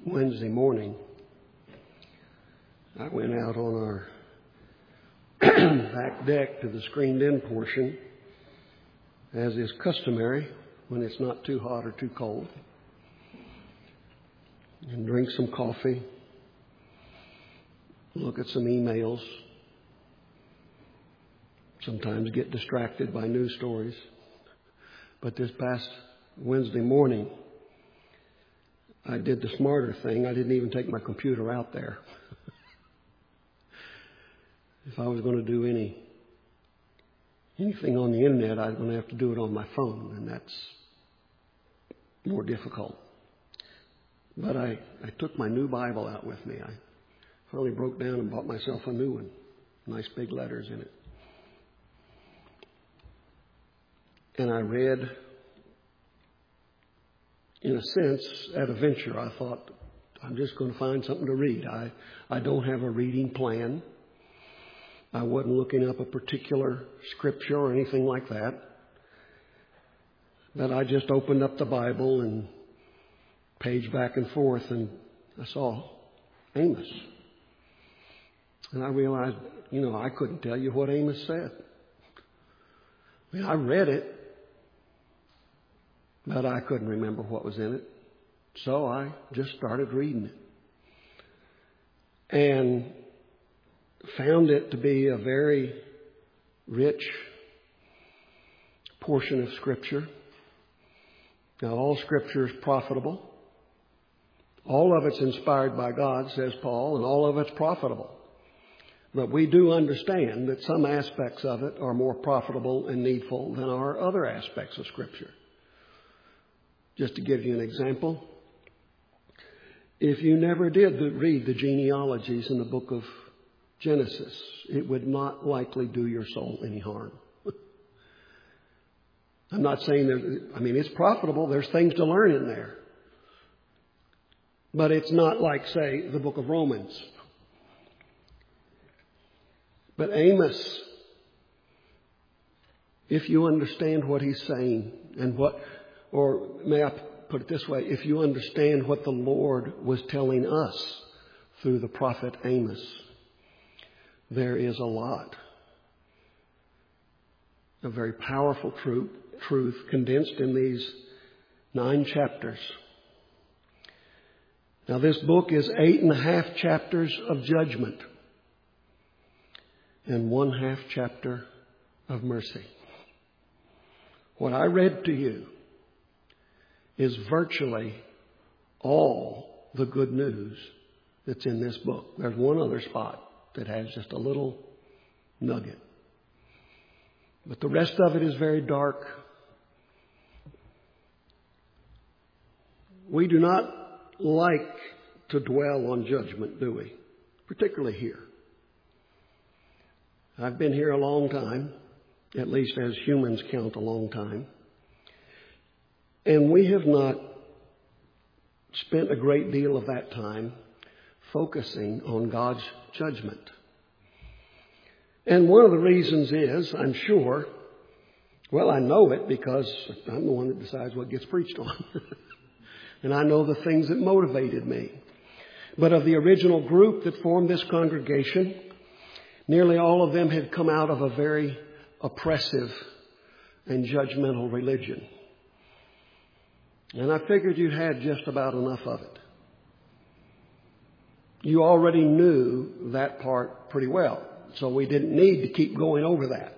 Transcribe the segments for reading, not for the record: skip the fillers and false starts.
Wednesday morning, I went out on our back deck to the screened-in portion, as is customary when it's not too hot or too cold, and drink some coffee, look at some emails, sometimes get distracted by news stories. But this past Wednesday morning, I did the smarter thing. I didn't even take my computer out there. If I was going to do anything on the internet, I was going to have to do it on my phone, and that's more difficult. But I took my new Bible out with me. I finally broke down and bought myself a new one. Nice big letters in it. And I read, in a sense, at a venture. I thought, I'm just going to find something to read. I don't have a reading plan. I wasn't looking up a particular scripture or anything like that. But I just opened up the Bible and page back and forth, and I saw Amos. And I realized, I couldn't tell you what Amos said. I read it, but I couldn't remember what was in it. So I just started reading it. And found it to be a very rich portion of Scripture. Now, all Scripture is profitable. All of it's inspired by God, says Paul, and all of it's profitable. But we do understand that some aspects of it are more profitable and needful than are other aspects of Scripture. Just to give you an example, if you never did read the genealogies in the book of Genesis, it would not likely do your soul any harm. I'm not saying it's profitable. There's things to learn in there. But it's not like, say, the book of Romans. But Amos, if you understand what he's saying or may I put it this way, if you understand what the Lord was telling us through the prophet Amos, there is a lot of very powerful truth condensed in these 9 chapters. Now, this book is 8.5 chapters of judgment and 1/2 chapter of mercy. What I read to you is virtually all the good news that's in this book. There's one other spot that has just a little nugget. But the rest of it is very dark. We do not like to dwell on judgment, do we? Particularly here. I've been here a long time, at least as humans count a long time. And we have not spent a great deal of that time focusing on God's judgment. And one of the reasons is, I'm sure, I know it because I'm the one that decides what gets preached on. And I know the things that motivated me. But of the original group that formed this congregation, nearly all of them had come out of a very oppressive and judgmental religion. And I figured you had just about enough of it. You already knew that part pretty well, so we didn't need to keep going over that.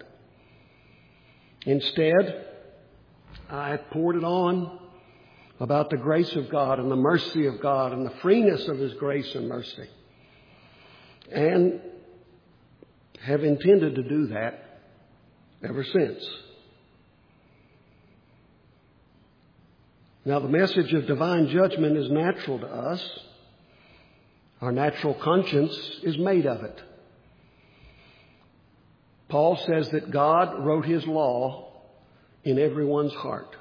Instead, I poured it on about the grace of God and the mercy of God and the freeness of His grace and mercy. And have intended to do that ever since. Now, the message of divine judgment is natural to us. Our natural conscience is made of it. Paul says that God wrote His law in everyone's heart.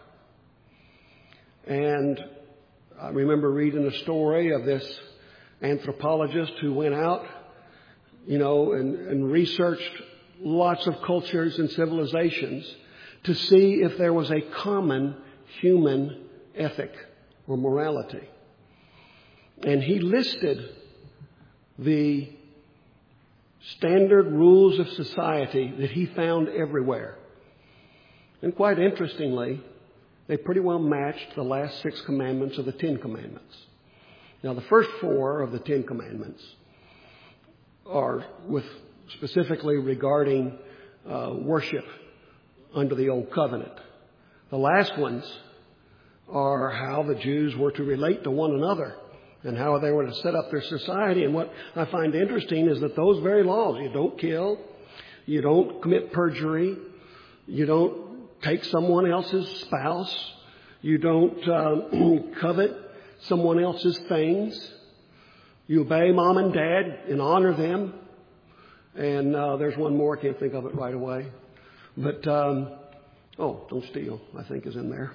And I remember reading a story of this anthropologist who went out, and researched lots of cultures and civilizations to see if there was a common human ethic or morality. And he listed the standard rules of society that he found everywhere. And quite interestingly, they pretty well matched the last 6 commandments of the 10 commandments. Now, the first 4 of the 10 commandments are specifically regarding worship under the Old Covenant. The last ones are how the Jews were to relate to one another and how they were to set up their society. And what I find interesting is that those very laws, you don't kill, you don't commit perjury, you don't take someone else's spouse, you don't covet someone else's things, you obey mom and dad and honor them. And there's one more, I can't think of it right away. But, don't steal, I think is in there.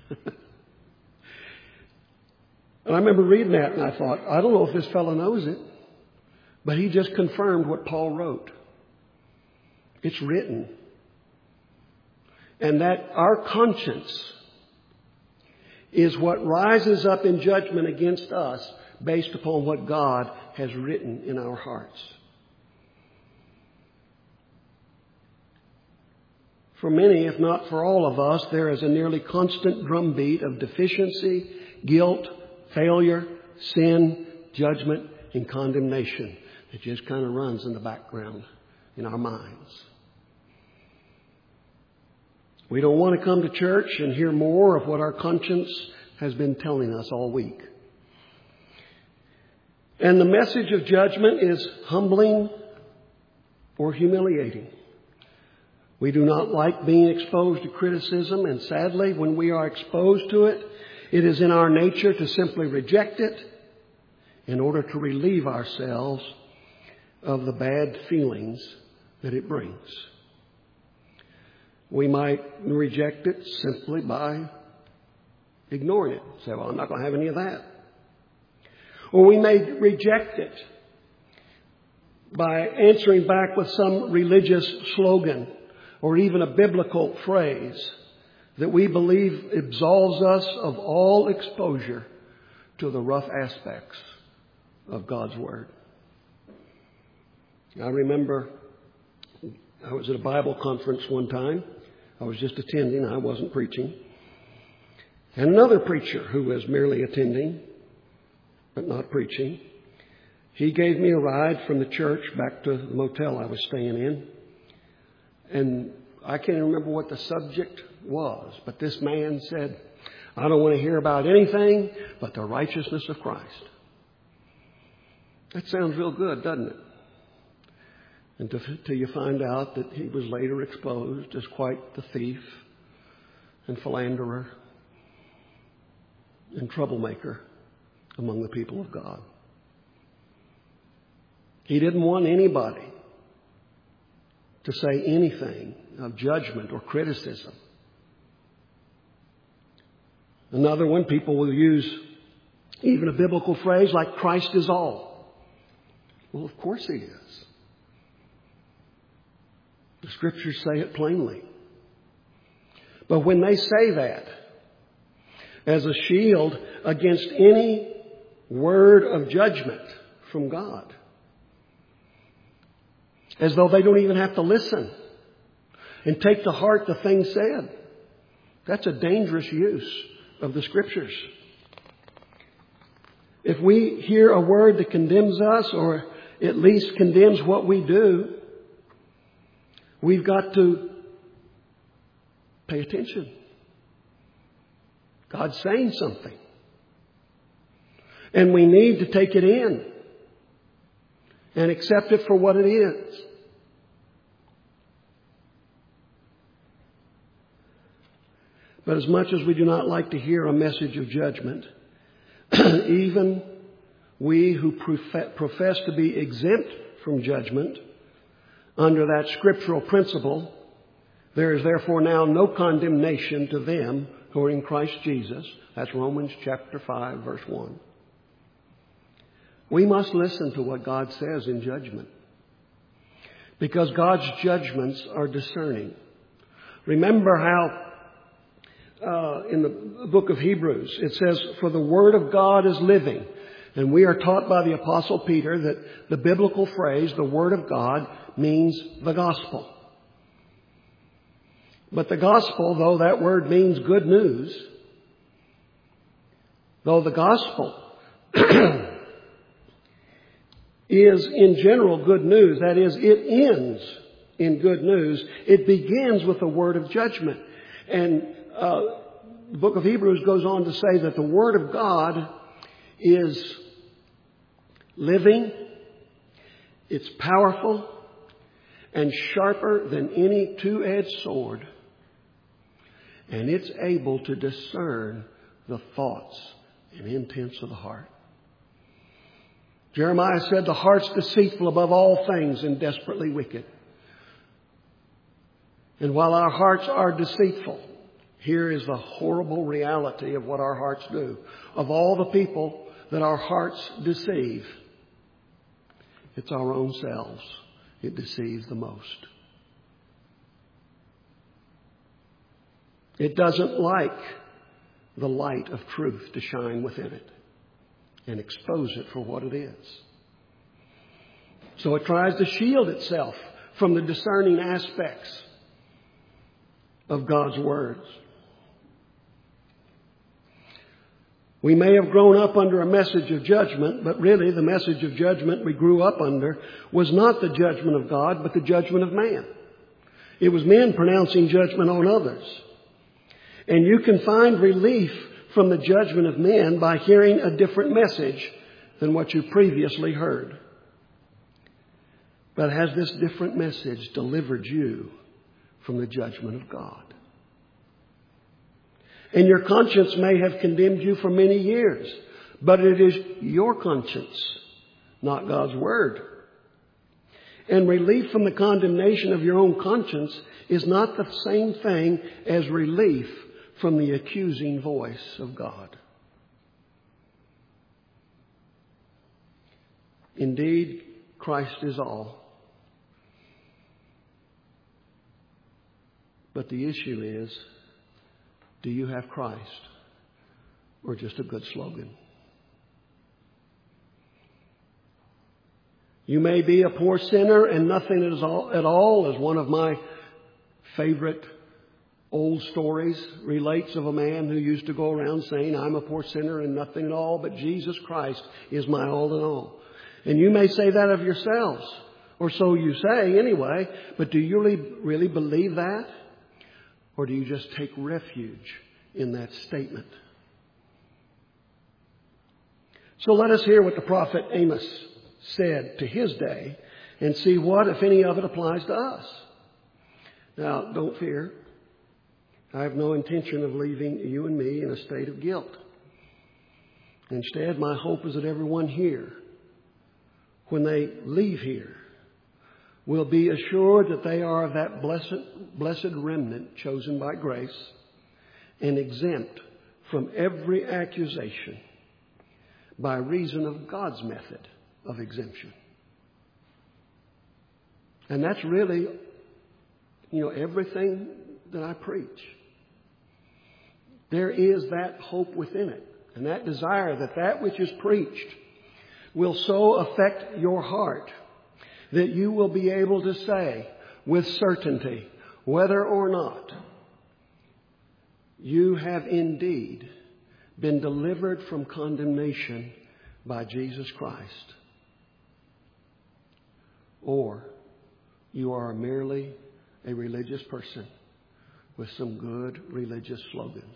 And I remember reading that and I thought, I don't know if this fellow knows it, but he just confirmed what Paul wrote. It's written. And that our conscience is what rises up in judgment against us based upon what God has written in our hearts. For many, if not for all of us, there is a nearly constant drumbeat of deficiency, guilt, failure, sin, judgment, and condemnation that just kind of runs in the background in our minds. We don't want to come to church and hear more of what our conscience has been telling us all week. And the message of judgment is humbling or humiliating. We do not like being exposed to criticism, and sadly, when we are exposed to it, it is in our nature to simply reject it in order to relieve ourselves of the bad feelings that it brings. We might reject it simply by ignoring it. Say, well, I'm not going to have any of that. Or we may reject it by answering back with some religious slogan or even a biblical phrase that we believe absolves us of all exposure to the rough aspects of God's Word. I remember I was at a Bible conference one time. I was just attending. I wasn't preaching. And another preacher who was merely attending, but not preaching, he gave me a ride from the church back to the motel I was staying in. And I can't remember what the subject was, but this man said, I don't want to hear about anything but the righteousness of Christ. That sounds real good, doesn't it? Until you find out that he was later exposed as quite the thief and philanderer and troublemaker among the people of God. He didn't want anybody to say anything of judgment or criticism. Another one, people will use even a biblical phrase like Christ is all. Well, of course He is. The Scriptures say it plainly. But when they say that as a shield against any word of judgment from God, as though they don't even have to listen and take to heart the things said, that's a dangerous use of the Scriptures. If we hear a word that condemns us or at least condemns what we do, we've got to pay attention. God's saying something. And we need to take it in and accept it for what it is. But as much as we do not like to hear a message of judgment, even we who profess to be exempt from judgment under that scriptural principle, there is therefore now no condemnation to them who are in Christ Jesus. That's Romans chapter 5, verse 1. We must listen to what God says in judgment, because God's judgments are discerning. Remember how in the book of Hebrews it says, for the word of God is living And we are taught by the Apostle Peter that the biblical phrase, the Word of God, means the gospel. But the gospel, though that word means good news, though the gospel is in general good news, that is, it ends in good news, it begins with a word of judgment. And the book of Hebrews goes on to say that the Word of God is living, it's powerful, and sharper than any two-edged sword. And it's able to discern the thoughts and intents of the heart. Jeremiah said, the heart's deceitful above all things and desperately wicked. And while our hearts are deceitful, here is the horrible reality of what our hearts do. Of all the people that our hearts deceive, it's our own selves it deceives the most. It doesn't like the light of truth to shine within it and expose it for what it is. So it tries to shield itself from the discerning aspects of God's words. We may have grown up under a message of judgment, but really the message of judgment we grew up under was not the judgment of God, but the judgment of man. It was men pronouncing judgment on others. And you can find relief from the judgment of men by hearing a different message than what you previously heard. But has this different message delivered you from the judgment of God? And your conscience may have condemned you for many years, but it is your conscience, not God's Word. And relief from the condemnation of your own conscience is not the same thing as relief from the accusing voice of God. Indeed, Christ is all. But the issue is, do you have Christ or just a good slogan? You may be a poor sinner and nothing at all, as one of my favorite old stories relates of a man who used to go around saying, I'm a poor sinner and nothing at all, but Jesus Christ is my all in all. And you may say that of yourselves, or so you say anyway, but do you really believe that? Or do you just take refuge in that statement? So let us hear what the prophet Amos said to his day and see what, if any, of it applies to us. Now, don't fear. I have no intention of leaving you and me in a state of guilt. Instead, my hope is that everyone here, when they leave here, will be assured that they are of that blessed remnant chosen by grace and exempt from every accusation by reason of God's method of exemption. And that's really, everything that I preach. There is that hope within it, and that desire that that which is preached will so affect your heart that you will be able to say with certainty whether or not you have indeed been delivered from condemnation by Jesus Christ, or you are merely a religious person with some good religious slogans.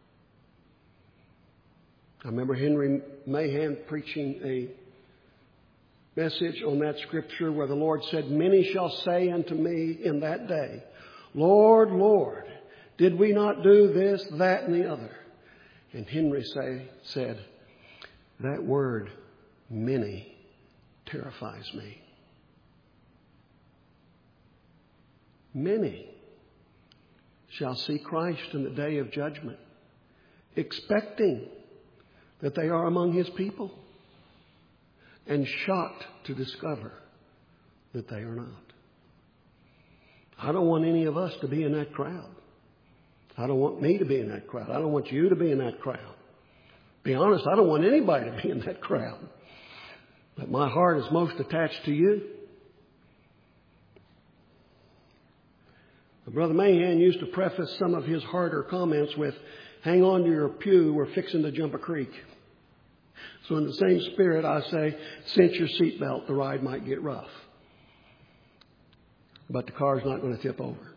I remember Henry Mahan preaching a message on that scripture where the Lord said, many shall say unto me in that day, Lord, Lord, did we not do this, that, and the other? And Henry said, that word, many, terrifies me. Many shall see Christ in the day of judgment, expecting that they are among His people, and shocked to discover that they are not. I don't want any of us to be in that crowd. I don't want me to be in that crowd. I don't want you to be in that crowd. Be honest, I don't want anybody to be in that crowd. But my heart is most attached to you. Brother Mahan used to preface some of his harder comments with, hang on to your pew, we're fixing to jump a creek. So in the same spirit, I say, cinch your seatbelt, the ride might get rough. But the car's not going to tip over.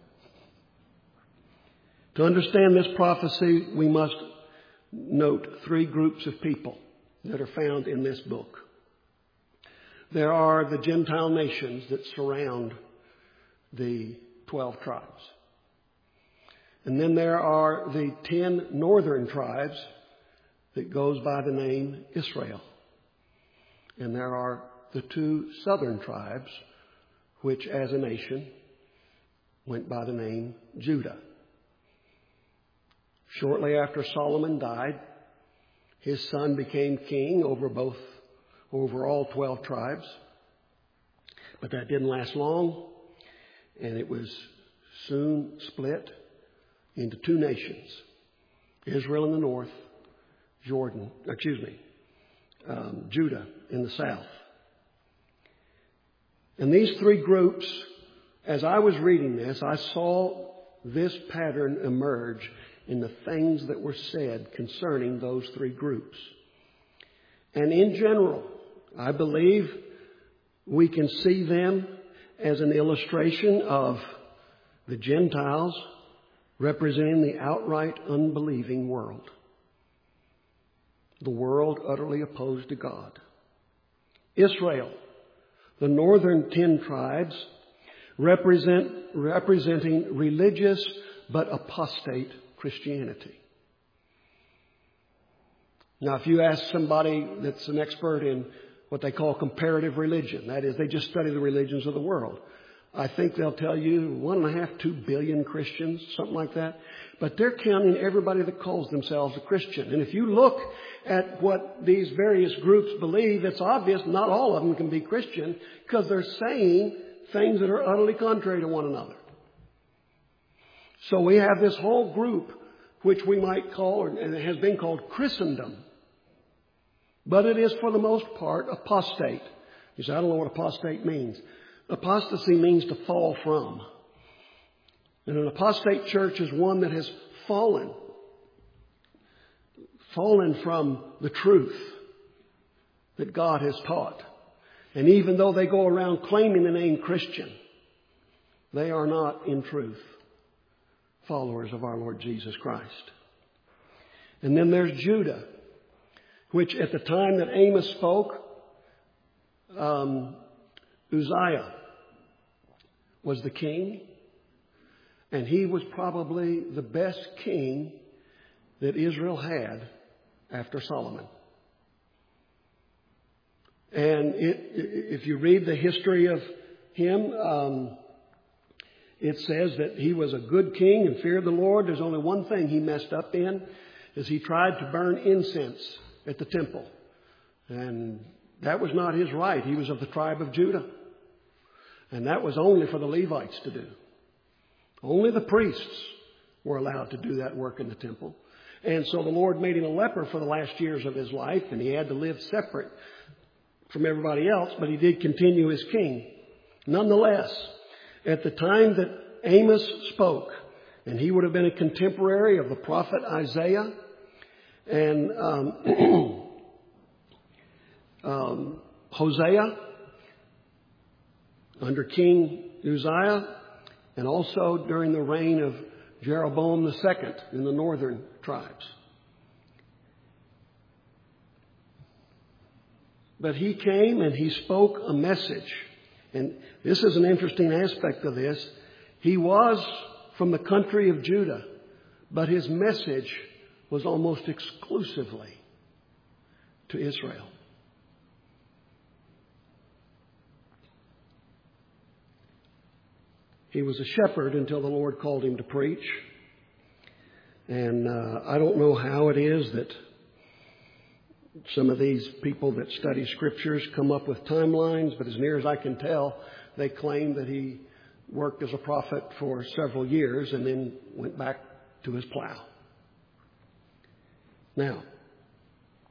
To understand this prophecy, we must note three groups of people that are found in this book. There are the Gentile nations that surround the 12 tribes. And then there are the 10 northern tribes that goes by the name Israel. And there are the 2 southern tribes, which as a nation went by the name Judah. Shortly after Solomon died, his son became king over all 12 tribes. But that didn't last long, and it was soon split into 2 nations. Israel in the north, Judah in the south. And these 3 groups, as I was reading this, I saw this pattern emerge in the things that were said concerning those 3 groups. And in general, I believe we can see them as an illustration of the Gentiles representing the outright unbelieving world. The world utterly opposed to God. Israel, the northern 10 tribes, representing religious but apostate Christianity. Now, if you ask somebody that's an expert in what they call comparative religion, that is, they just study the religions of the world, I think they'll tell you 1.5, 2 billion Christians, something like that. But they're counting everybody that calls themselves a Christian. And if you look at what these various groups believe, it's obvious not all of them can be Christian because they're saying things that are utterly contrary to one another. So we have this whole group which we might call, and it has been called Christendom. But it is for the most part apostate. You say, I don't know what apostate means. Apostasy means to fall from. And an apostate church is one that has fallen from the truth that God has taught. And even though they go around claiming the name Christian, they are not in truth followers of our Lord Jesus Christ. And then there's Judah, which at the time that Amos spoke, Uzziah was the king, and he was probably the best king that Israel had after Solomon. And if you read the history of him, it says that he was a good king and feared the Lord. There's only one thing he messed up in, is he tried to burn incense at the temple. And that was not his right. He was of the tribe of Judah. And that was only for the Levites to do. Only the priests were allowed to do that work in the temple. And so the Lord made him a leper for the last years of his life, and he had to live separate from everybody else, but he did continue as king. Nonetheless, at the time that Amos spoke, and he would have been a contemporary of the prophet Isaiah, and Hosea under King Uzziah, and also during the reign of Jeroboam II in the northern tribes. But he came and he spoke a message. And this is an interesting aspect of this. He was from the country of Judah, but his message was almost exclusively to Israel. He was a shepherd until the Lord called him to preach. And I don't know how it is that some of these people that study scriptures come up with timelines, but as near as I can tell, they claim that he worked as a prophet for several years and then went back to his plow. Now,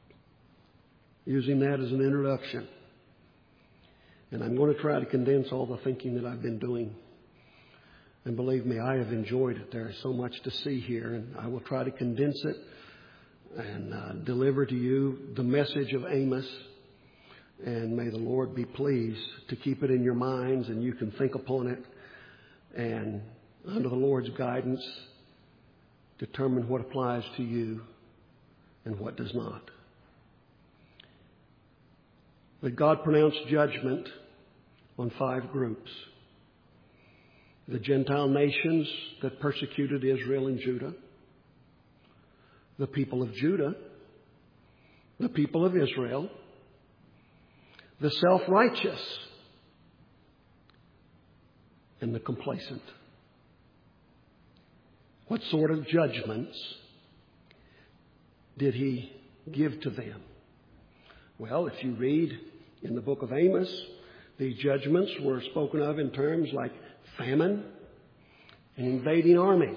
using that as an introduction. And I'm going to try to condense all the thinking that I've been doing. And believe me, I have enjoyed it. There is so much to see here, and I will try to condense it and deliver to you the message of Amos. And may the Lord be pleased to keep it in your minds, and you can think upon it, and under the Lord's guidance, determine what applies to you and what does not. But God pronounced judgment on 5 groups. The Gentile nations that persecuted Israel and Judah, the people of Judah, the people of Israel, the self-righteous, and the complacent. What sort of judgments did he give to them? Well, if you read in the book of Amos, these judgments were spoken of in terms like famine and invading armies.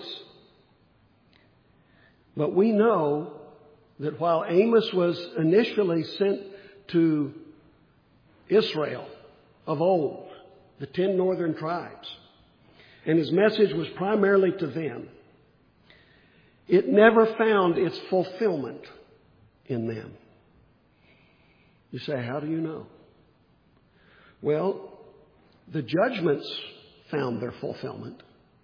But we know that while Amos was initially sent to Israel of old, the 10 northern tribes, and his message was primarily to them, it never found its fulfillment in them. You say, how do you know? Well, the judgments found their fulfillment.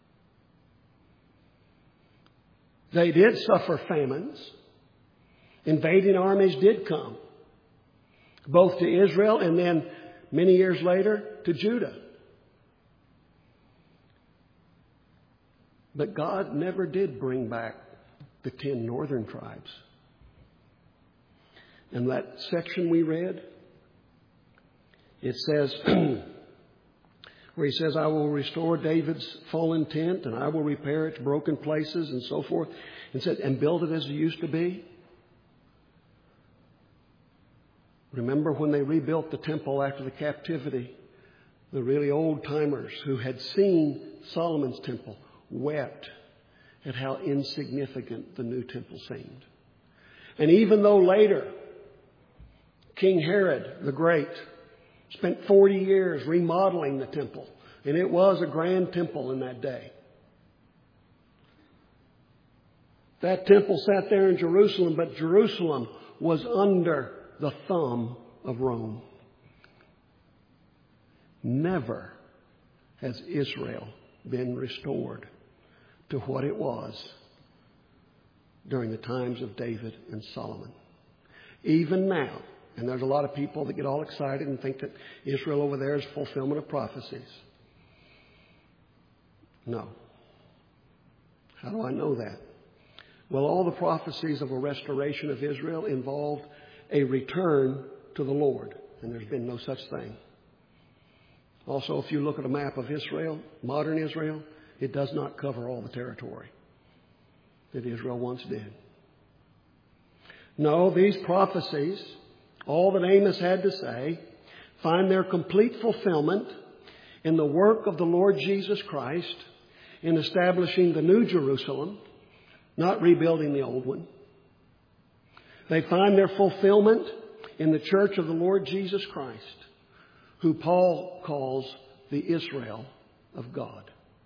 They did suffer famines. Invading armies did come, both to Israel and then many years later to Judah. But God never did bring back the 10 northern tribes. In that section we read, it says, where he says, I will restore David's fallen tent, and I will repair its broken places, and so forth. And said, and build it as it used to be. Remember when they rebuilt the temple after the captivity, the really old timers who had seen Solomon's temple wept at how insignificant the new temple seemed. And even though later King Herod the Great spent 40 years remodeling the temple, and it was a grand temple in that day. That temple sat there in Jerusalem, but Jerusalem was under the thumb of Rome. Never has Israel been restored to what it was during the times of David and Solomon. Even now, and there's a lot of people that get all excited and think that Israel over there is fulfillment of prophecies. No. How do I know that? Well, all the prophecies of a restoration of Israel involved a return to the Lord, and there's been no such thing. Also, if you look at a map of Israel, modern Israel, it does not cover all the territory that Israel once did. No, these prophecies, all that Amos had to say, find their complete fulfillment in the work of the Lord Jesus Christ in establishing the New Jerusalem, not rebuilding the old one. They find their fulfillment in the church of the Lord Jesus Christ, who Paul calls the Israel of God.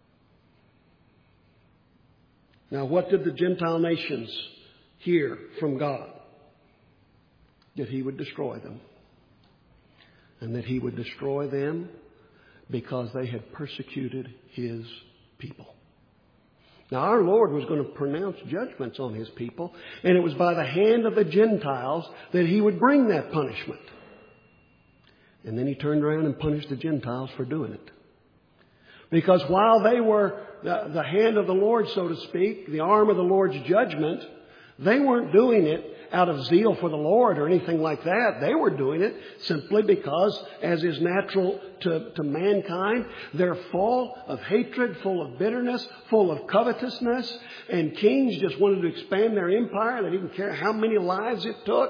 Now, what did the Gentile nations hear from God? That He would destroy them. And that He would destroy them because they had persecuted His people. Now, our Lord was going to pronounce judgments on His people, and it was by the hand of the Gentiles that He would bring that punishment. And then He turned around and punished the Gentiles for doing it. Because while they were the hand of the Lord, so to speak, the arm of the Lord's judgment, they weren't doing it out of zeal for the Lord or anything like that. They were doing it simply because, as is natural to mankind, they're full of hatred, full of bitterness, full of covetousness, and kings just wanted to expand their empire. They didn't care how many lives it took.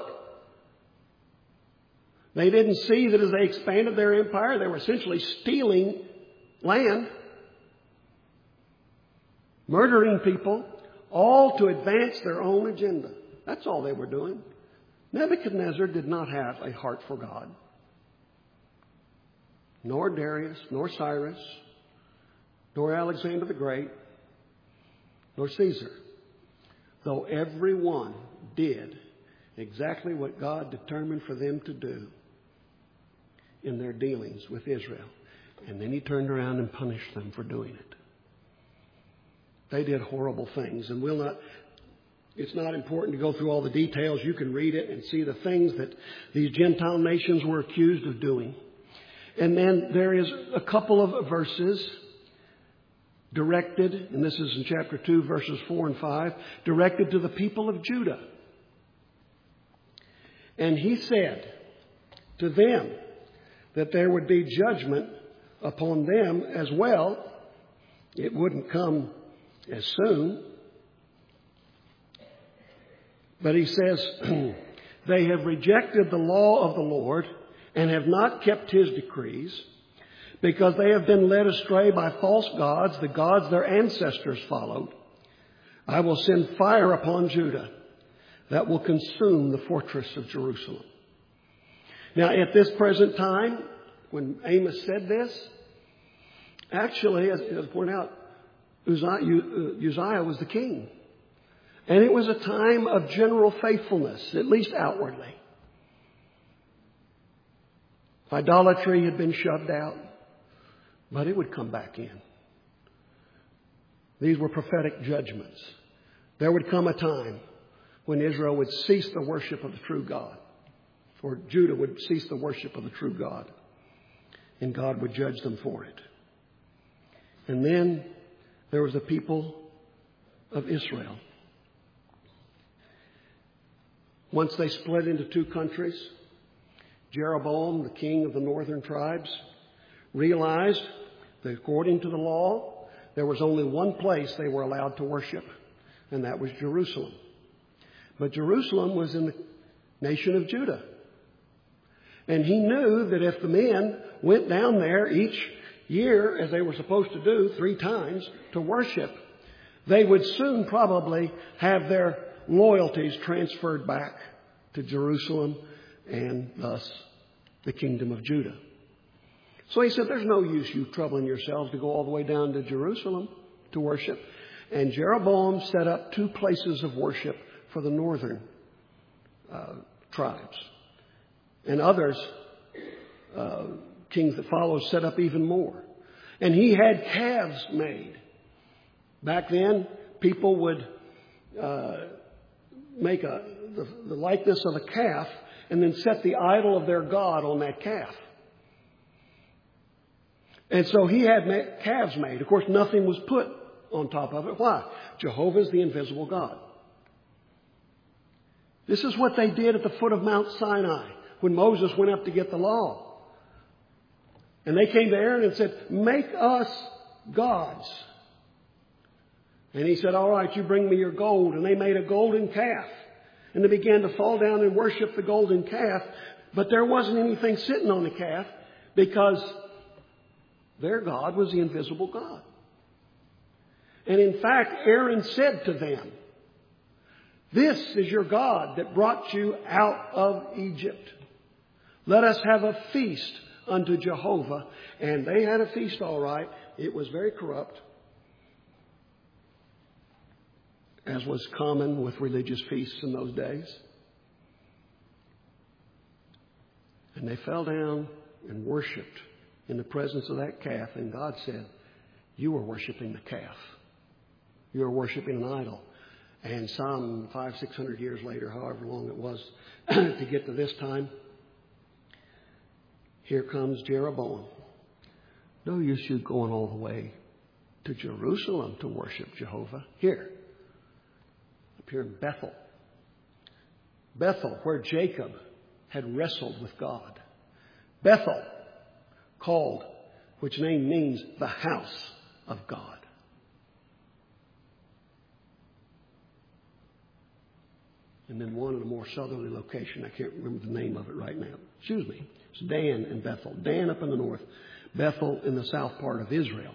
They didn't see that as they expanded their empire, they were essentially stealing land, murdering people, all to advance their own agenda. That's all they were doing. Nebuchadnezzar did not have a heart for God. Nor Darius, nor Cyrus, nor Alexander the Great, nor Caesar. Though every one did exactly what God determined for them to do in their dealings with Israel. And then He turned around and punished them for doing it. They did horrible things. And it's not important to go through all the details. You can read it and see the things that these Gentile nations were accused of doing. And then there is a couple of verses directed, and this is in chapter 2, verses 4 and 5, directed to the people of Judah. And He said to them that there would be judgment upon them as well. It wouldn't come as soon. But He says, they have rejected the law of the Lord and have not kept His decrees, because they have been led astray by false gods, the gods their ancestors followed. I will send fire upon Judah that will consume the fortress of Jerusalem. Now, at this present time, when Amos said this, actually, as pointed out, Uzziah was the king. And it was a time of general faithfulness, at least outwardly. Idolatry had been shoved out, but it would come back in. These were prophetic judgments. There would come a time when Israel would cease the worship of the true God, or Judah would cease the worship of the true God, and God would judge them for it. And then there was the people of Israel. Once they split into two countries, Jeroboam, the king of the northern tribes, realized that according to the law, there was only one place they were allowed to worship, and that was Jerusalem. But Jerusalem was in the nation of Judah. And he knew that if the men went down there each year, as they were supposed to do 3 times, to worship, they would soon probably have their loyalties transferred back to Jerusalem and thus the kingdom of Judah. So he said, there's no use you troubling yourselves to go all the way down to Jerusalem to worship. And Jeroboam set up 2 places of worship for the northern tribes. And others, kings that followed, set up even more. And he had calves made. Back then, people would make the likeness of a calf and then set the idol of their god on that calf. And so he had calves made. Of course, nothing was put on top of it. Why? Jehovah is the invisible God. This is what they did at the foot of Mount Sinai when Moses went up to get the law. And they came to Aaron and said, make us gods. And he said, all right, you bring me your gold. And they made a golden calf. And they began to fall down and worship the golden calf. But there wasn't anything sitting on the calf because their God was the invisible God. And in fact, Aaron said to them, this is your God that brought you out of Egypt. Let us have a feast unto Jehovah. And they had a feast, all right. It was very corrupt, as was common with religious feasts in those days. And they fell down and worshiped in the presence of that calf. And God said, you were worshiping the calf. You were worshiping an idol. And some 500-600 years later, however long it was to get to this time, here comes Jeroboam. No use you going all the way to Jerusalem to worship Jehovah. Here in Bethel. Bethel, where Jacob had wrestled with God. Bethel, called, which name means the house of God. And then one in a more southerly location. I can't remember the name of it right now. Excuse me. It's Dan and Bethel. Dan up in the north. Bethel in the south part of Israel.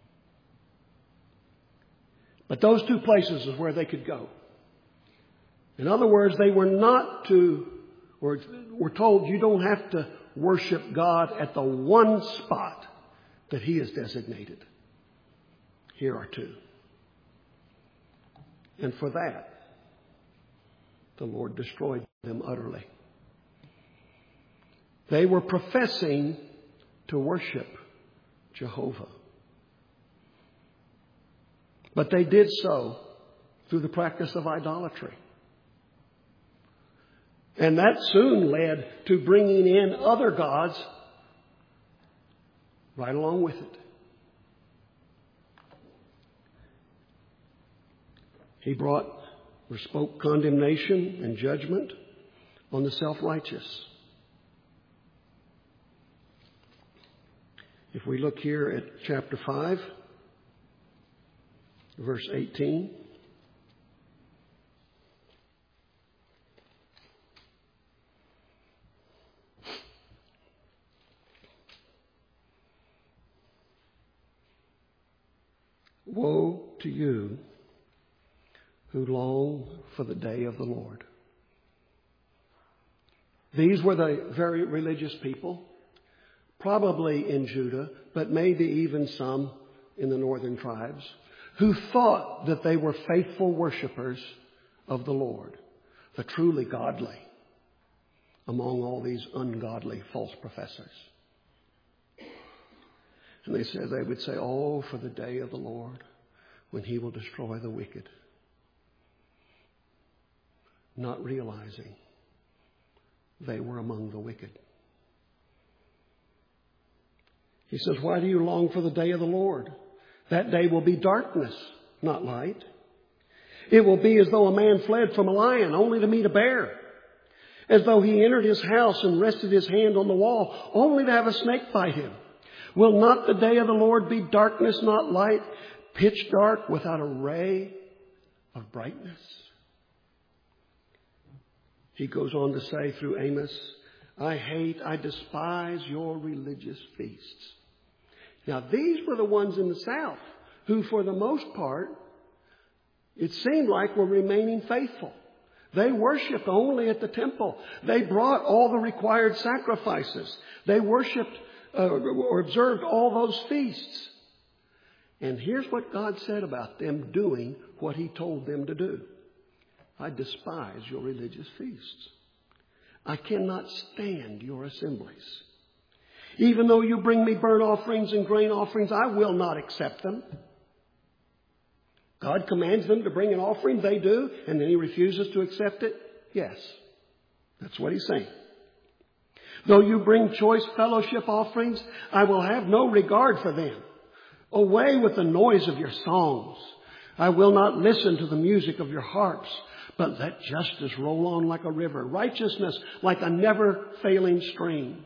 But those 2 places is where they could go In other words, they were not to, or were told you don't have to worship God at the one spot that He has designated. Here are two. And for that, the Lord destroyed them utterly. They were professing to worship Jehovah. But they did so through the practice of idolatry. And that soon led to bringing in other gods right along with it. He brought or spoke condemnation and judgment on the self-righteous. If we look here at chapter 5, verse 18. Woe to you who long for the day of the Lord. These were the very religious people, probably in Judah, but maybe even some in the northern tribes, who thought that they were faithful worshipers of the Lord, the truly godly, among all these ungodly false professors. And they would say, oh, for the day of the Lord, when He will destroy the wicked. Not realizing they were among the wicked. He says, why do you long for the day of the Lord? That day will be darkness, not light. It will be as though a man fled from a lion only to meet a bear. As though he entered his house and rested his hand on the wall only to have a snake bite him. Will not the day of the Lord be darkness, not light, pitch dark without a ray of brightness? He goes on to say through Amos, I despise your religious feasts. Now, these were the ones in the south who, for the most part, it seemed like were remaining faithful. They worshipped only at the temple. They brought all the required sacrifices. They worshipped or observed all those feasts. And here's what God said about them doing what He told them to do. I despise your religious feasts. I cannot stand your assemblies. Even though you bring me burnt offerings and grain offerings, I will not accept them. God commands them to bring an offering, they do, and then He refuses to accept it? Yes. That's what He's saying. Though you bring choice fellowship offerings, I will have no regard for them. Away with the noise of your songs. I will not listen to the music of your harps, but let justice roll on like a river, righteousness like a never-failing stream.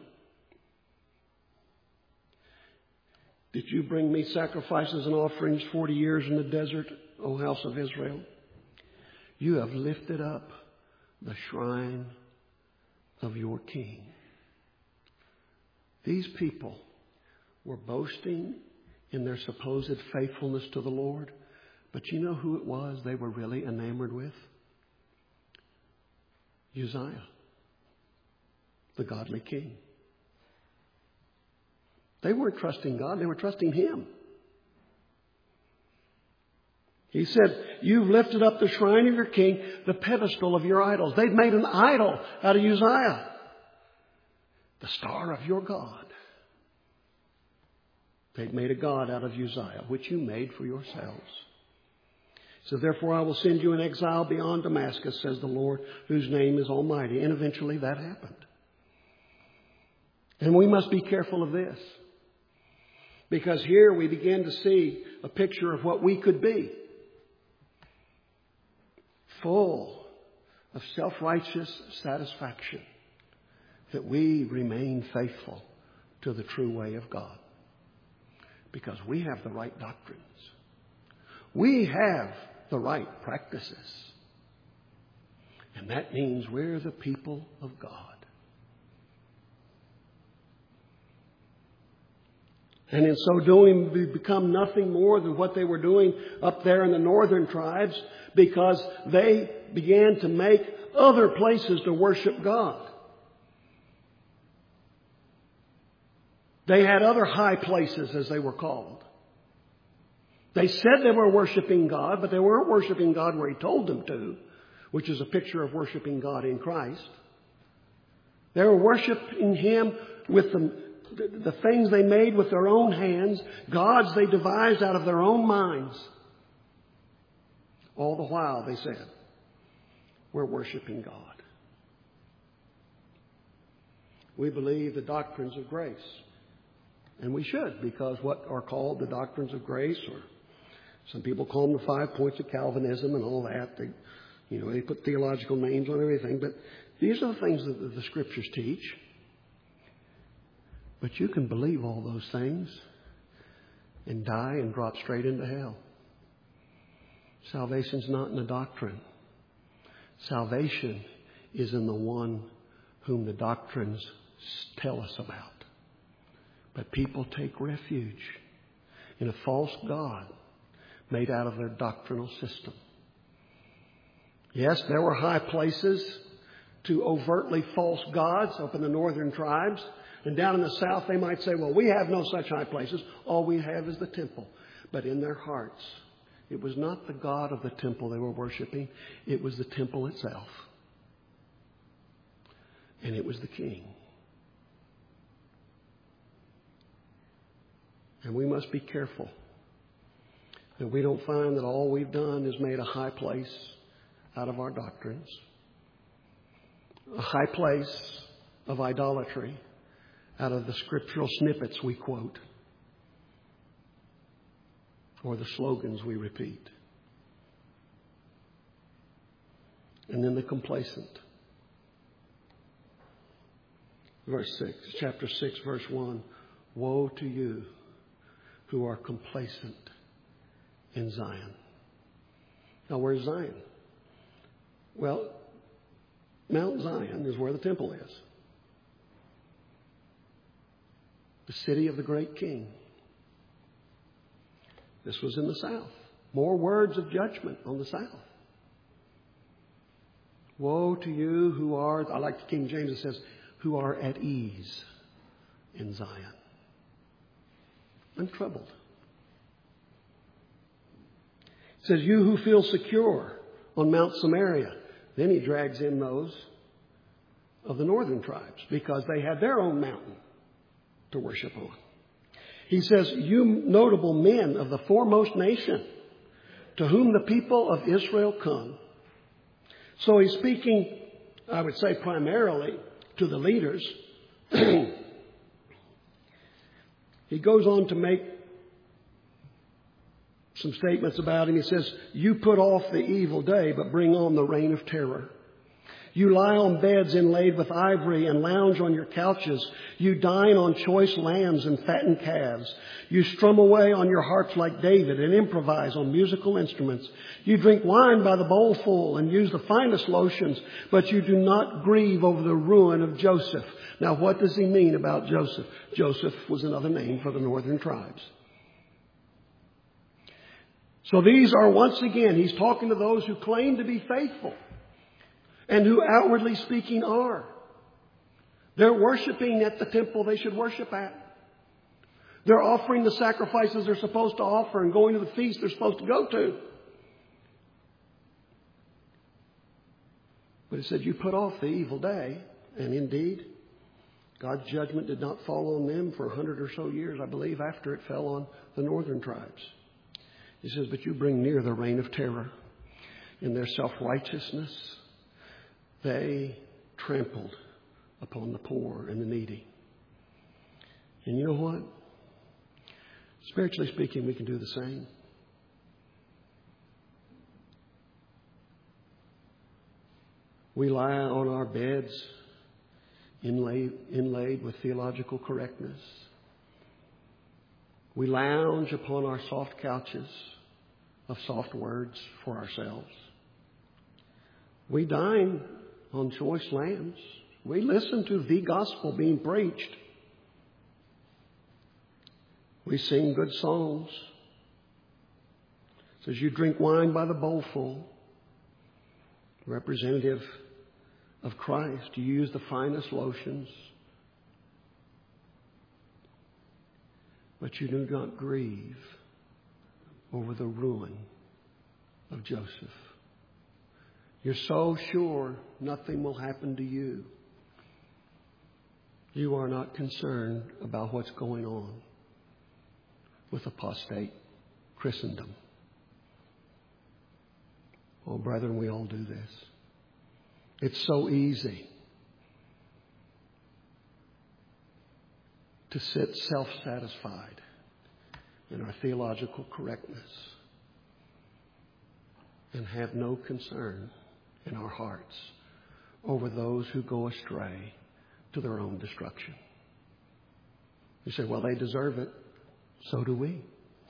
Did you bring me sacrifices and offerings 40 years in the desert, O house of Israel? You have lifted up the shrine of your king. These people were boasting in their supposed faithfulness to the Lord. But you know who it was they were really enamored with? Uzziah, the godly king. They weren't trusting God, they were trusting him. He said, you've lifted up the shrine of your king, the pedestal of your idols. They've made an idol out of Uzziah, the star of your God. They've made a god out of Uzziah, which you made for yourselves. So therefore I will send you in exile beyond Damascus, says the Lord, whose name is Almighty. And eventually that happened. And we must be careful of this. Because here we begin to see a picture of what we could be. Full of self-righteous satisfaction that we remain faithful to the true way of God. Because we have the right doctrines. We have the right practices. And that means we're the people of God. And in so doing, we become nothing more than what they were doing up there in the northern tribes, because they began to make other places to worship God. They had other high places, as they were called. They said they were worshiping God, but they weren't worshiping God where He told them to, which is a picture of worshiping God in Christ. They were worshiping Him with the things they made with their own hands, gods they devised out of their own minds. All the while, they said, we're worshiping God. We believe the doctrines of grace. And we should, because what are called the doctrines of grace, or some people call them the 5 points of Calvinism and all that. They put theological names on everything. But these are the things that the Scriptures teach. But you can believe all those things and die and drop straight into hell. Salvation's not in the doctrine. Salvation is in the one whom the doctrines tell us about. But people take refuge in a false god made out of their doctrinal system. Yes, there were high places to overtly false gods up in the northern tribes. And down in the south, they might say, well, we have no such high places. All we have is the temple. But in their hearts, it was not the God of the temple they were worshiping. It was the temple itself. And it was the king. And we must be careful that we don't find that all we've done is made a high place out of our doctrines. A high place of idolatry out of the scriptural snippets we quote, or the slogans we repeat. And then the complacent. Chapter 6, verse 1. Woe to you who are complacent in Zion. Now, where's Zion? Well, Mount Zion is where the temple is. The city of the great king. This was in the south. More words of judgment on the south. Woe to you who are, I like the King James, it says, who are at ease in Zion. Untroubled. It says, you who feel secure on Mount Samaria. Then he drags in those of the northern tribes, because they had their own mountain to worship on. He says, you notable men of the foremost nation, to whom the people of Israel come. So he's speaking, I would say, primarily to the leaders. He goes on to make some statements about him. He says, you put off the evil day, but bring on the reign of terror. You lie on beds inlaid with ivory and lounge on your couches. You dine on choice lambs and fattened calves. You strum away on your harps like David and improvise on musical instruments. You drink wine by the bowlful and use the finest lotions, but you do not grieve over the ruin of Joseph. Now, what does he mean about Joseph? Joseph was another name for the northern tribes. So these are, once again, he's talking to those who claim to be faithful and who outwardly speaking are. They're worshiping at the temple they should worship at. They're offering the sacrifices they're supposed to offer and going to the feast they're supposed to go to. But it said, you put off the evil day. And indeed, God's judgment did not fall on them for 100 or so years, I believe, after it fell on the northern tribes. He says, but you bring near the reign of terror. In their self-righteousness, they trampled upon the poor and the needy. And you know what? Spiritually speaking, we can do the same. We lie on our beds inlaid with theological correctness. We lounge upon our soft couches of soft words for ourselves. We dine on choice lambs. We listen to the gospel being preached. We sing good songs. It says you drink wine by the bowlful, representative of Christ. You use the finest lotions. But you do not grieve over the ruin of Joseph. You're so sure nothing will happen to you. You are not concerned about what's going on with apostate Christendom. Oh, brethren, we all do this. It's so easy to sit self-satisfied in our theological correctness and have no concern in our hearts over those who go astray to their own destruction. You say, well, they deserve it. So do we.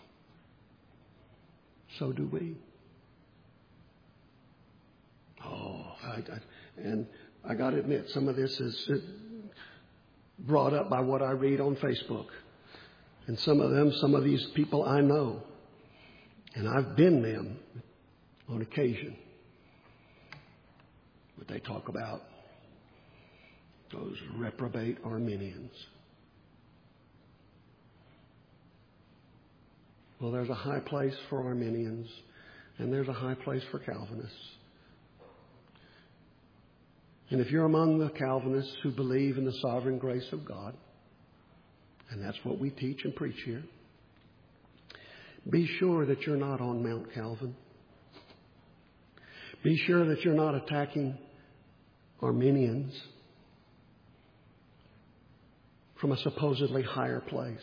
So do we. And I got to admit, some of this is brought up by what I read on Facebook. And some of these people I know. And I've been them on occasion. But they talk about those reprobate Arminians. Well, there's a high place for Arminians, and there's a high place for Calvinists. And if you're among the Calvinists who believe in the sovereign grace of God, and that's what we teach and preach here, be sure that you're not on Mount Calvin. Be sure that you're not attacking Arminians from a supposedly higher place.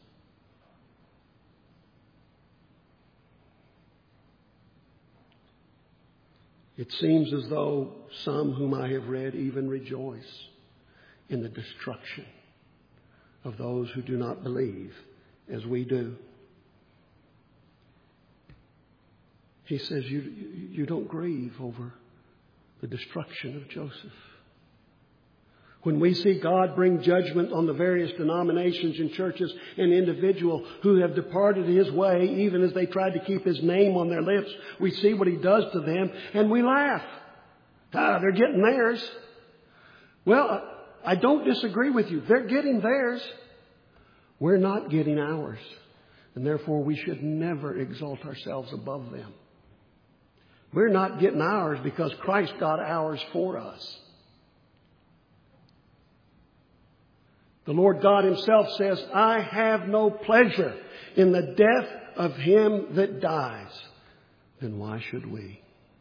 It seems as though some whom I have read even rejoice in the destruction of those who do not believe as we do. He says you don't grieve over the destruction of Joseph. When we see God bring judgment on the various denominations and churches and individuals who have departed His way, even as they tried to keep His name on their lips, we see what He does to them and we laugh. They're getting theirs. Well, I don't disagree with you. They're getting theirs. We're not getting ours. And therefore we should never exalt ourselves above them. We're not getting ours because Christ got ours for us. The Lord God Himself says, I have no pleasure in the death of him that dies. Then why should we?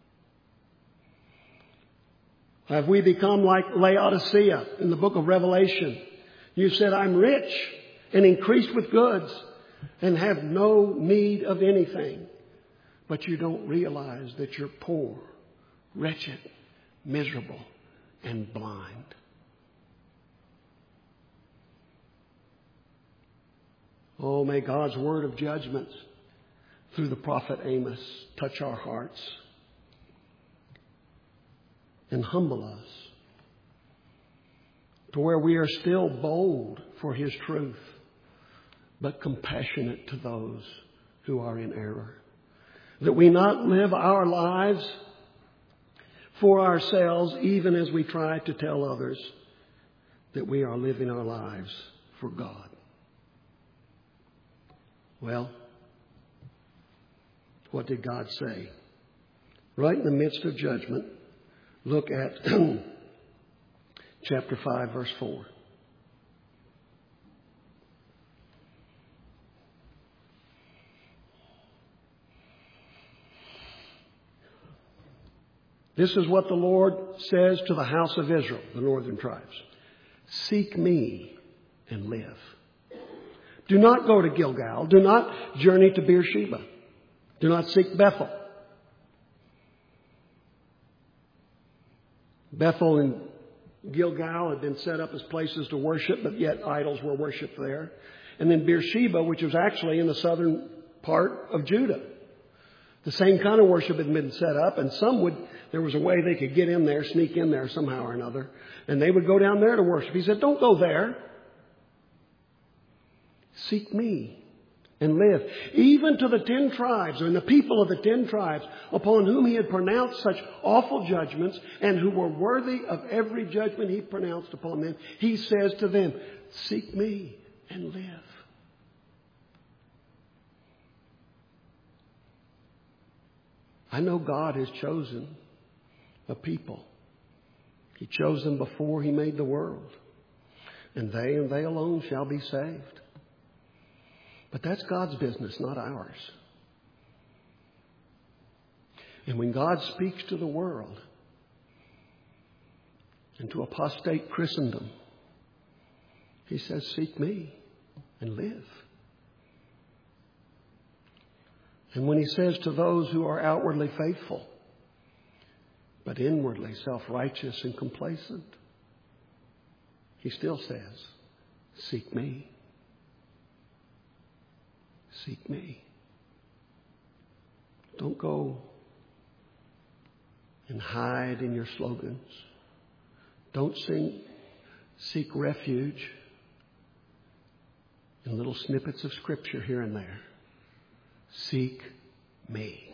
Have we become like Laodicea in the book of Revelation? You said, I'm rich and increased with goods and have no need of anything. But you don't realize that you're poor, wretched, miserable, and blind. Oh, may God's word of judgment through the prophet Amos touch our hearts and humble us to where we are still bold for His truth, but compassionate to those who are in error. That we not live our lives for ourselves, even as we try to tell others that we are living our lives for God. Well, what did God say? Right in the midst of judgment, look at chapter 5, verse 4. This is what the Lord says to the house of Israel, the northern tribes. Seek me and live. Do not go to Gilgal. Do not journey to Beersheba. Do not seek Bethel. Bethel and Gilgal had been set up as places to worship, but yet idols were worshipped there. And then Beersheba, which was actually in the southern part of Judah. The same kind of worship had been set up, and there was a way they could get in there, sneak in there somehow or another, and they would go down there to worship. He said, don't go there. Seek me and live. Even to the 10 tribes, and the people of the 10 tribes, upon whom he had pronounced such awful judgments, and who were worthy of every judgment he pronounced upon them, he says to them, seek me and live. I know God has chosen a people. He chose them before he made the world. And they alone shall be saved. But that's God's business, not ours. And when God speaks to the world and to apostate Christendom, he says, seek me and live. And when he says to those who are outwardly faithful, but inwardly self-righteous and complacent, he still says, seek me. Seek me. Don't go and hide in your slogans. Don't seek refuge in little snippets of Scripture here and there. Seek me.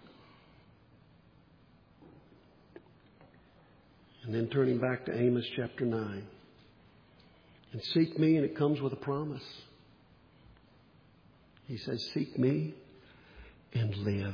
And then turning back to Amos chapter 9. And seek me, and it comes with a promise. He says, seek me and live.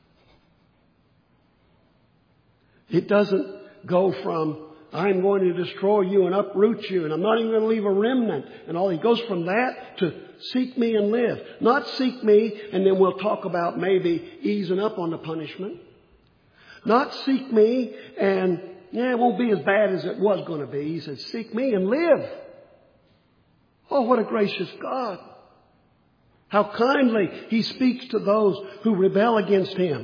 It doesn't go from, I'm going to destroy you and uproot you, and I'm not even going to leave a remnant. And all, he goes from that to seek me and live. Not seek me, and then we'll talk about maybe easing up on the punishment. Not seek me, and it won't be as bad as it was going to be. He says, seek me and live. Oh, what a gracious God. How kindly he speaks to those who rebel against him.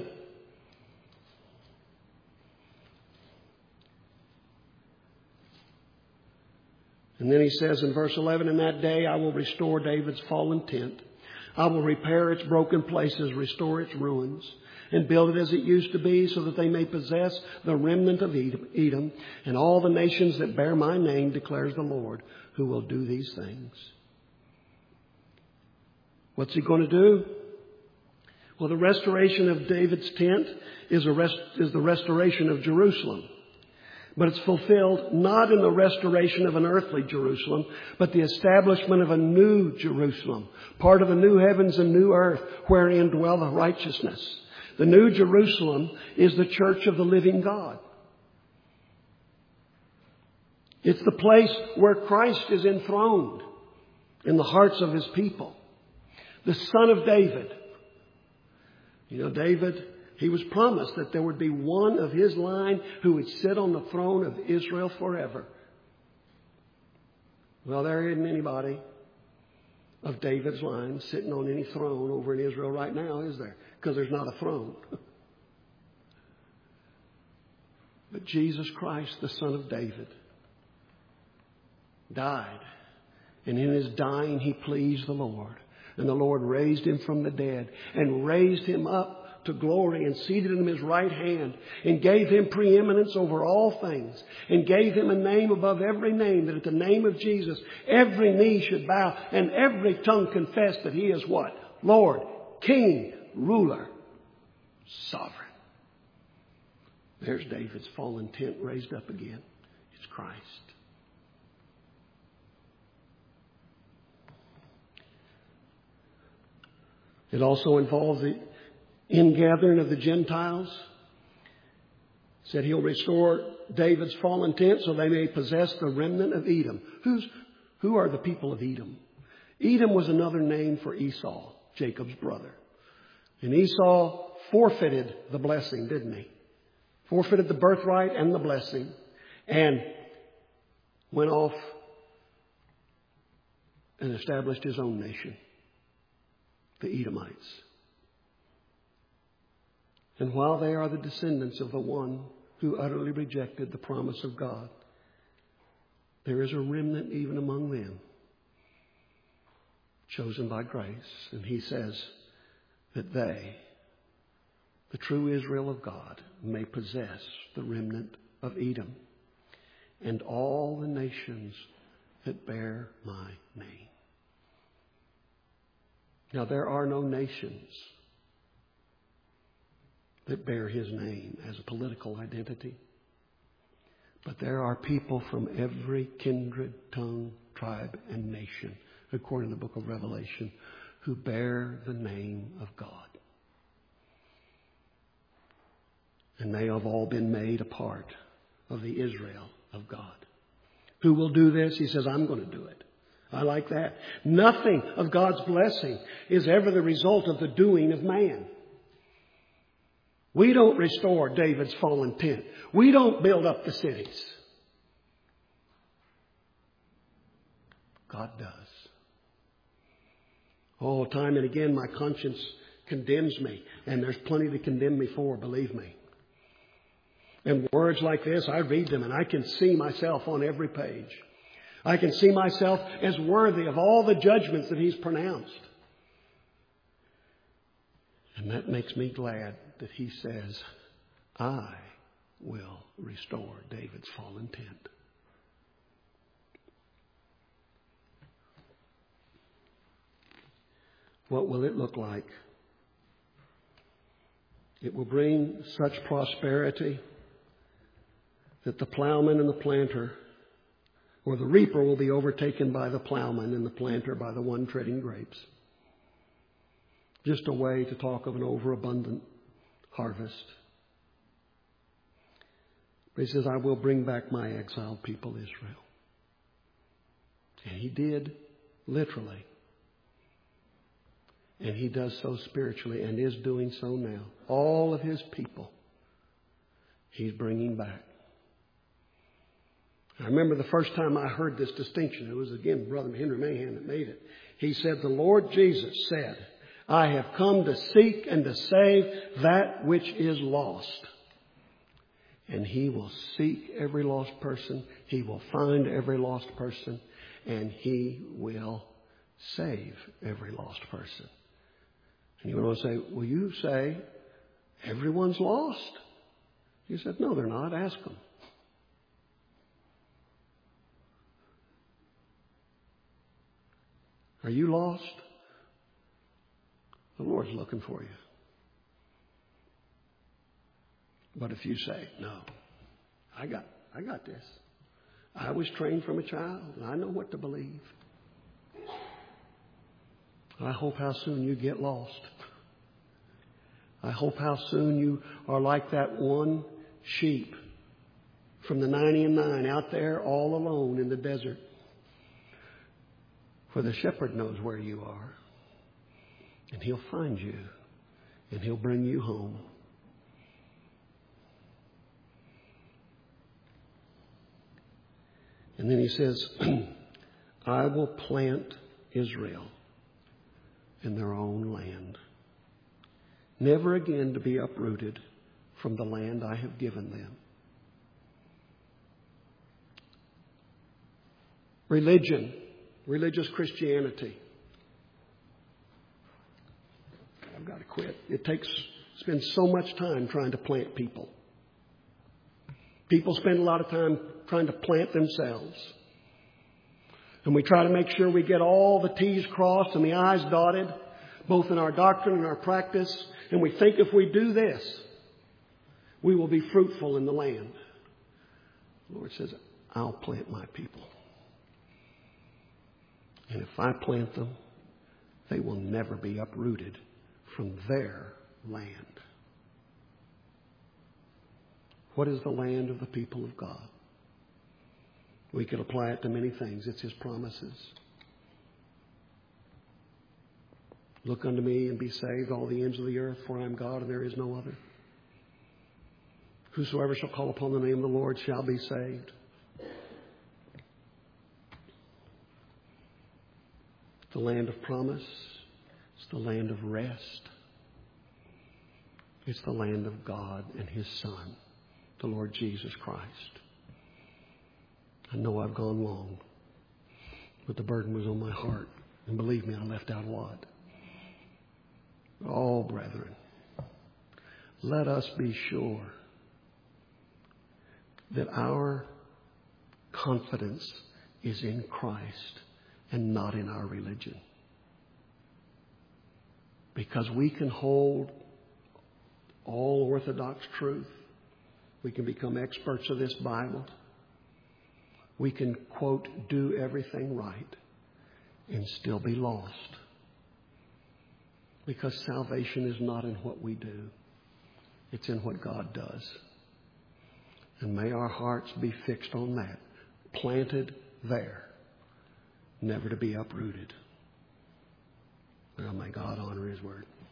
And then he says in verse 11, in that day I will restore David's fallen tent. I will repair its broken places, restore its ruins, and build it as it used to be, so that they may possess the remnant of Edom, and all the nations that bear my name, declares the Lord, who will do these things. What's he going to do? Well, the restoration of David's tent is the restoration of Jerusalem. But it's fulfilled not in the restoration of an earthly Jerusalem, but the establishment of a new Jerusalem, part of the new heavens and new earth, wherein dwelleth righteousness. The new Jerusalem is the church of the living God. It's the place where Christ is enthroned in the hearts of his people. The Son of David. You know, David, he was promised that there would be one of his line who would sit on the throne of Israel forever. Well, there isn't anybody of David's line sitting on any throne over in Israel right now, is there? Because there's not a throne. But Jesus Christ, the Son of David, died. And in his dying, he pleased the Lord. And the Lord raised him from the dead and raised him up to glory and seated him in his right hand and gave him preeminence over all things and gave him a name above every name, that at the name of Jesus every knee should bow and every tongue confess that he is what? Lord, King, ruler, sovereign. There's David's fallen tent raised up again. It's Christ. It also involves the ingathering of the Gentiles. It said he'll restore David's fallen tent so they may possess the remnant of Edom. Who are the people of Edom? Edom was another name for Esau, Jacob's brother. And Esau forfeited the blessing, didn't he? Forfeited the birthright and the blessing and went off and established his own nation. The Edomites. And while they are the descendants of the one who utterly rejected the promise of God, there is a remnant even among them, chosen by grace. And he says that they, the true Israel of God, may possess the remnant of Edom and all the nations that bear my name. Now, there are no nations that bear His name as a political identity. But there are people from every kindred, tongue, tribe, and nation, according to the book of Revelation, who bear the name of God. And they have all been made a part of the Israel of God. Who will do this? He says, I'm going to do it. I like that. Nothing of God's blessing is ever the result of the doing of man. We don't restore David's fallen tent. We don't build up the cities. God does. Oh, time and again my conscience condemns me. And there's plenty to condemn me for, believe me. And words like this, I read them and I can see myself on every page. I can see myself as worthy of all the judgments that He's pronounced. And that makes me glad that He says, I will restore David's fallen tent. What will it look like? It will bring such prosperity that the plowman and the planter, or the reaper, will be overtaken by the plowman and the planter by the one treading grapes. Just a way to talk of an overabundant harvest. But He says, I will bring back my exiled people, Israel. And He did, literally. And He does so spiritually and is doing so now. All of His people, He's bringing back. I remember the first time I heard this distinction. It was, again, Brother Henry Mahan that made it. He said, the Lord Jesus said, I have come to seek and to save that which is lost. And He will seek every lost person. He will find every lost person. And He will save every lost person. And you want to say, well, you say everyone's lost. He said, no, they're not. Ask them. Are you lost? The Lord's looking for you. But if you say, no, I got this. I was trained from a child, and I know what to believe. I hope how soon you get lost. I hope how soon you are like that one sheep from the 99 out there all alone in the desert. For the shepherd knows where you are. And He'll find you. And He'll bring you home. And then He says, I will plant Israel in their own land, never again to be uprooted from the land I have given them. Religion, religious Christianity. I've got to quit. Spend so much time trying to plant people. People spend a lot of time trying to plant themselves. And we try to make sure we get all the T's crossed and the I's dotted, both in our doctrine and our practice. And we think if we do this, we will be fruitful in the land. The Lord says, I'll plant my people. And if I plant them, they will never be uprooted from their land. What is the land of the people of God? We could apply it to many things. It's His promises. Look unto me and be saved, all the ends of the earth, for I am God and there is no other. Whosoever shall call upon the name of the Lord shall be saved. The land of promise. It's the land of rest. It's the land of God and His Son, the Lord Jesus Christ. I know I've gone long, but the burden was on my heart. And believe me, I left out a lot. Oh, brethren, let us be sure that our confidence is in Christ and not in our religion. Because we can hold all orthodox truth. We can become experts of this Bible. We can, quote, do everything right and still be lost. Because salvation is not in what we do. It's in what God does. And may our hearts be fixed on that. Planted there. Never to be uprooted. Well, may God honor His word.